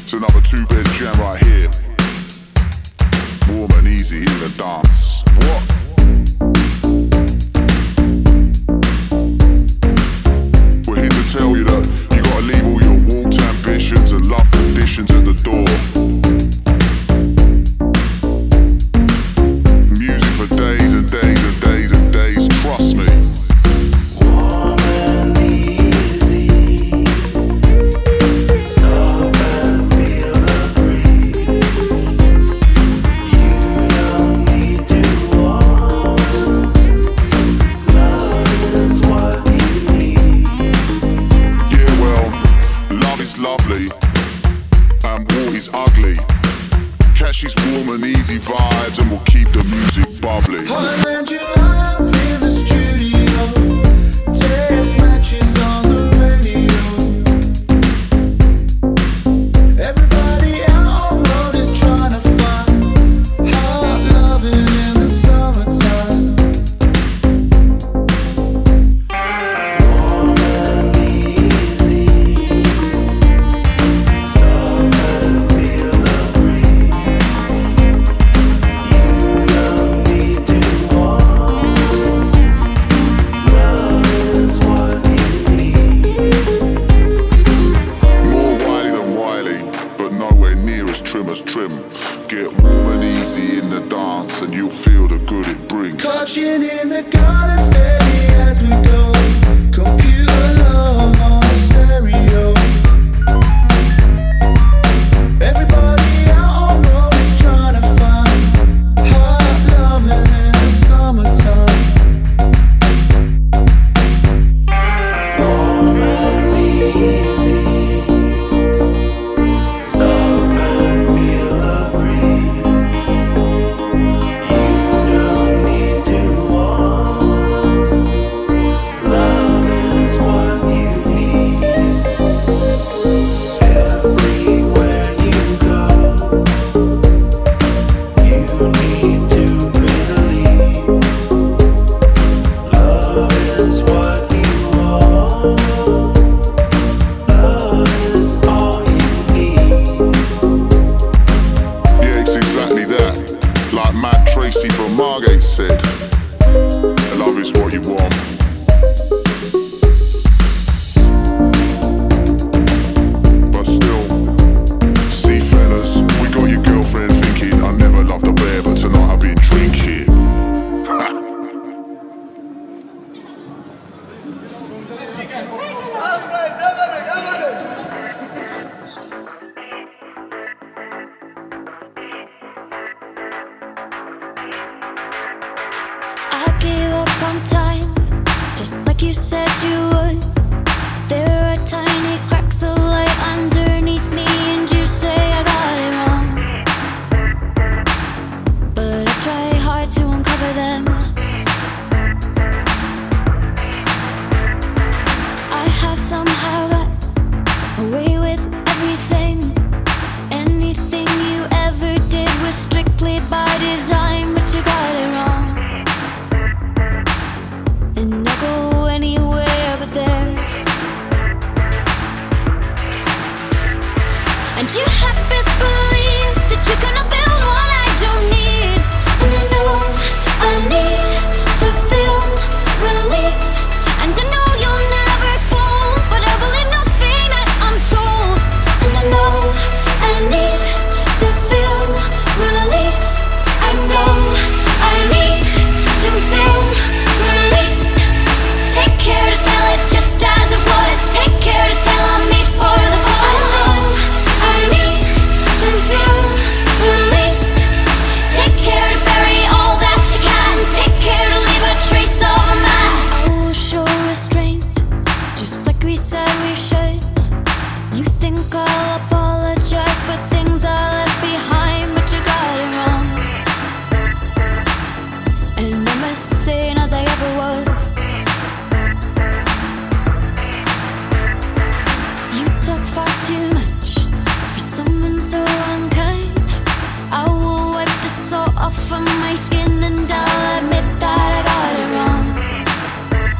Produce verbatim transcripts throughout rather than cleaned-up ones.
Another two-bed jam right here. Warm and easy in the dance. What? We're here to tell you that you gotta leave all your warped ambitions and love conditions at the door. Music for days and days and days and days, trust me. She's warm and easy vibes and we'll keep the music bubbly. I land you up in the studio, test matches on the radio. Everybody out on road is trying to find hot loving in the summertime. Warm and easy, stop and feel the breeze. Trim. Get warm and easy in the dance and you'll feel the good it brings. Touching in the garden steady as we go. Computer love on the stereo. Everybody out on road is trying to find hot loving in the summertime. Warm and easy.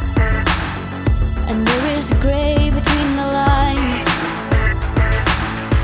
And there is grey between the lines.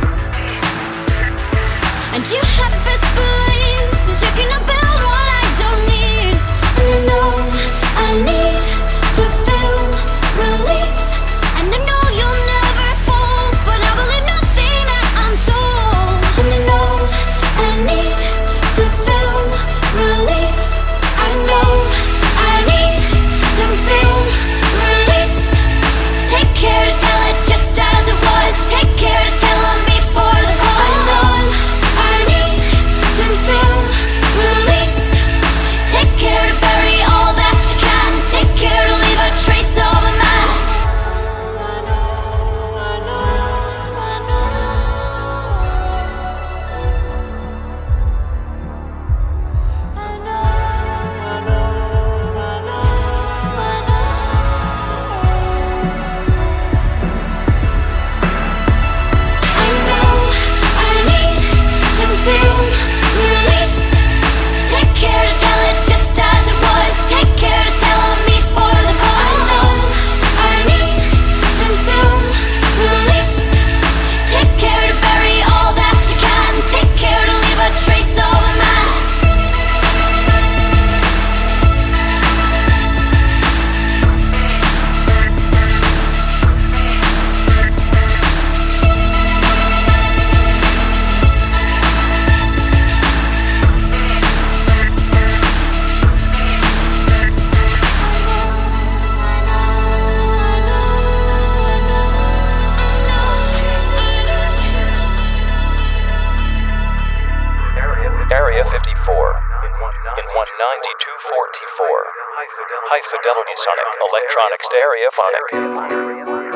forty-four. High Fidelity Sonic Electronic Stereophonic.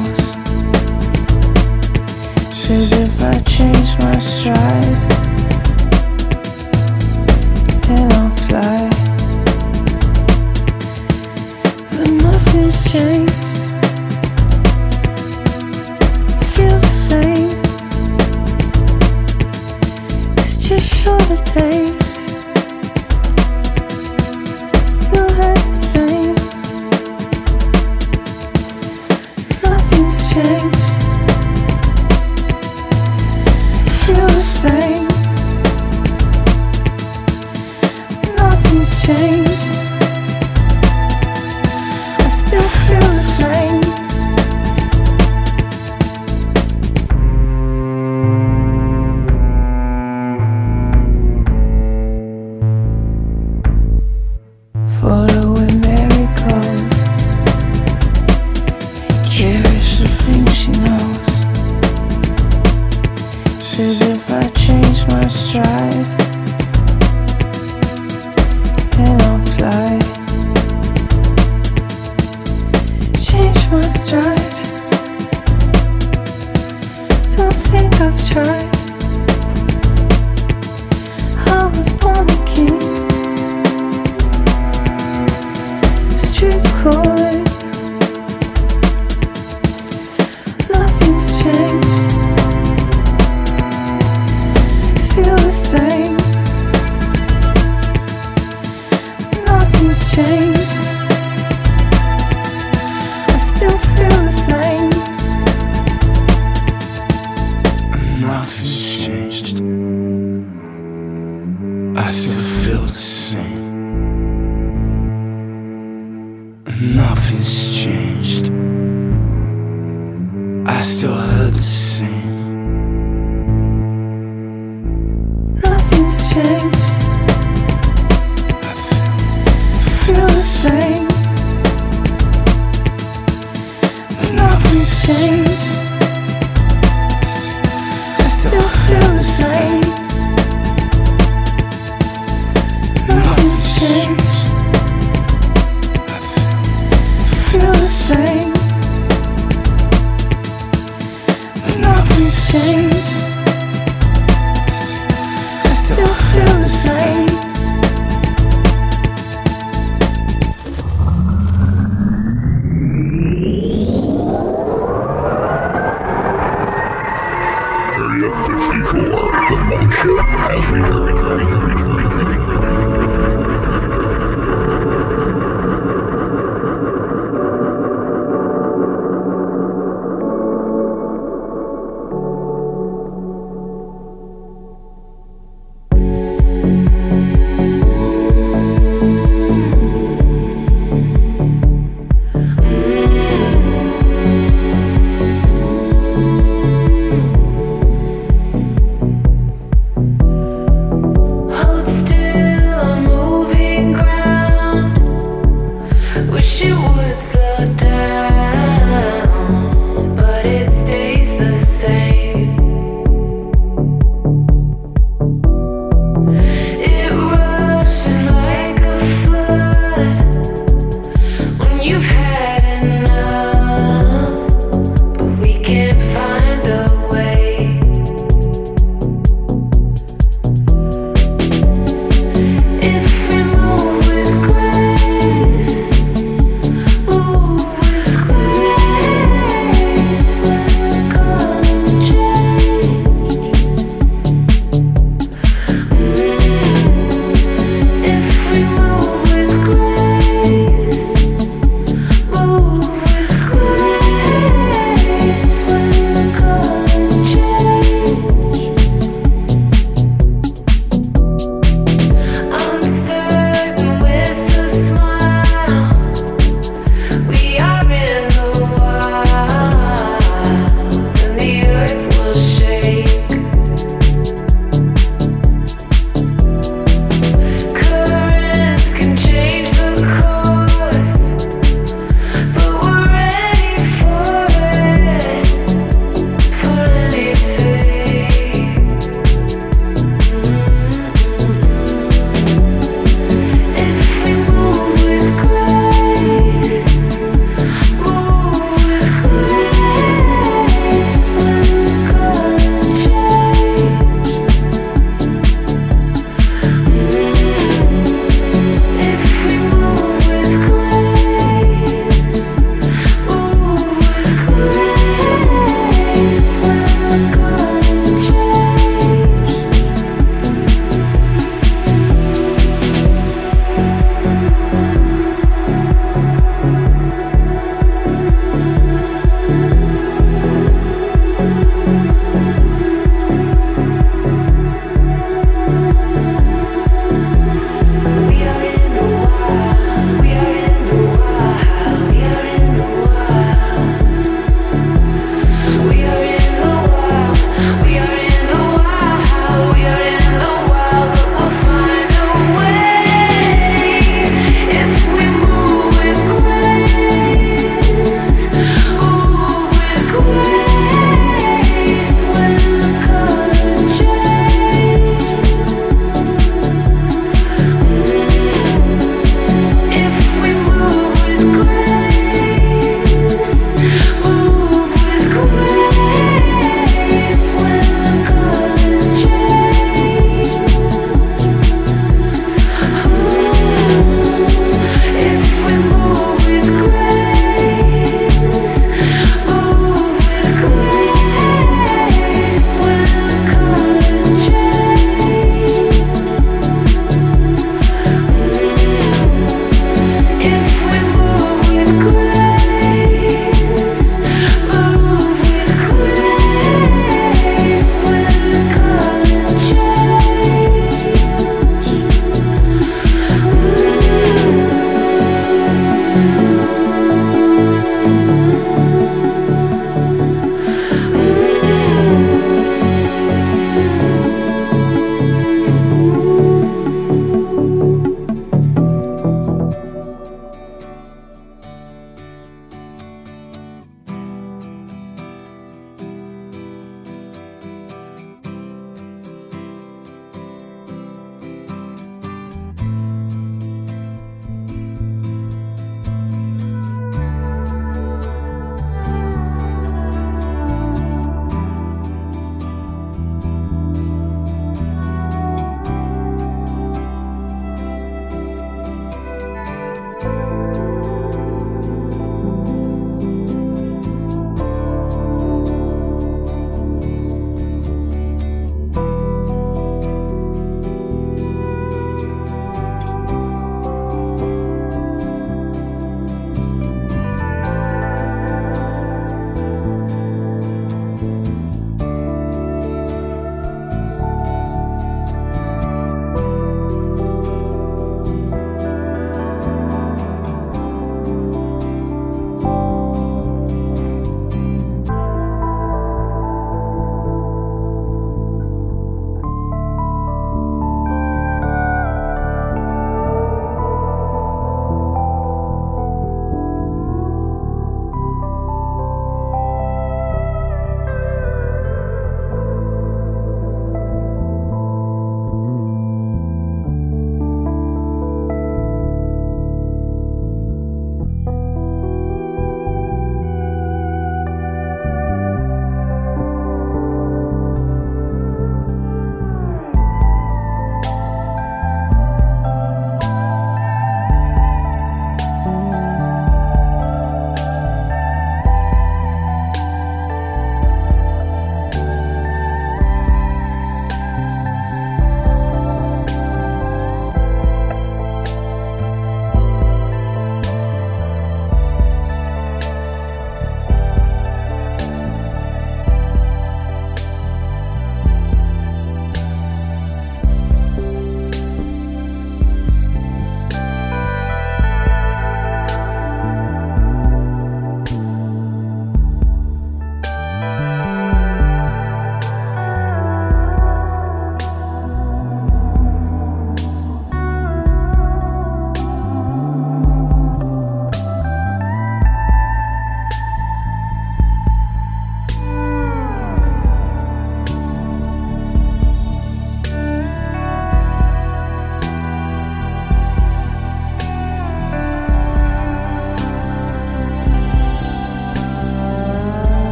Says if I change my stride, Move with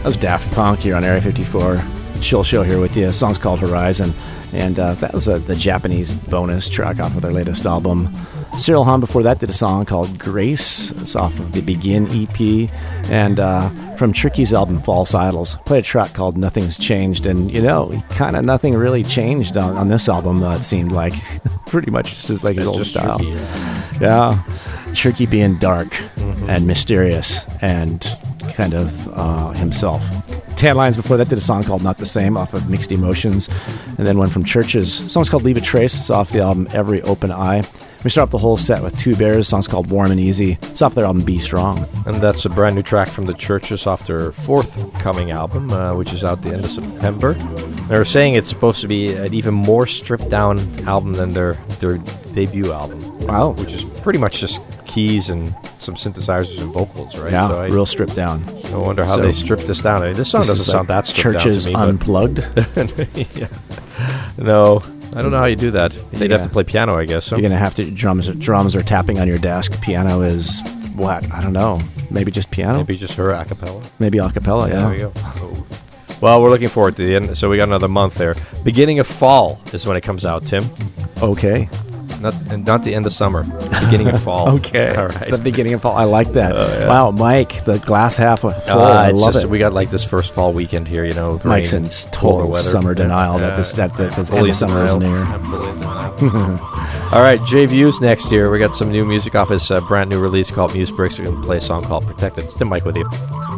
That was Daft Punk here on Area fifty-four. Chill Show here with you. The song's called Horizon. And uh, that was uh, the Japanese bonus track off of their latest album. Cyril Hahn before that did a song called Grace. It's off of the Begin E P. And uh, from Tricky's album False Idols, played a track called Nothing's Changed. And, you know, kind of nothing really changed on, on this album, uh, it seemed like. Pretty much just as like his it's old style. Tricky. Yeah. Tricky being dark mm-hmm. and mysterious and kind of uh, himself. Tan Lines before that did a song called Not the Same off of Mixed Emotions, and then one from Churches. The song's called Leave a Trace. It's off the album Every Open Eye. We start off the whole set with Two Bears. The song's called Warm and Easy. It's off their album Be Strong. And that's a brand new track from the Churches off their forthcoming album, uh, which is out the end of September. They're saying it's supposed to be an even more stripped down album than their, their debut album. Wow. Which is pretty much just keys and some synthesizers and vocals, right? Yeah, so I, real stripped down. I wonder how so, they stripped this down. I mean, this song this doesn't sound like that stripped Churches down to me. Unplugged? yeah. No, I don't know how you do that. They'd yeah. have to play piano, I guess. So. You're going to have to, drums, drums are tapping on your desk. Piano is, what? I don't know. Maybe just piano? Maybe just her a cappella. Maybe a cappella, yeah. There we go. Oh. Well, we're looking forward to the end. So we got another month there. Beginning of fall is when it comes out, Tim. Okay. Not not the end of summer. Beginning of fall. Okay. All right. The beginning of fall. I like that. Uh, yeah. Wow, Mike, the glass half full. Uh, I love just, it. We got like this first fall weekend here, you know. Mike's in total summer denial yeah. that this that the, the yeah. end of summer is near. All right, Jay Views next year. We got some new music off his uh, brand new release called Muse Bricks. We're going to play a song called Protected. It's Tim Mike with you.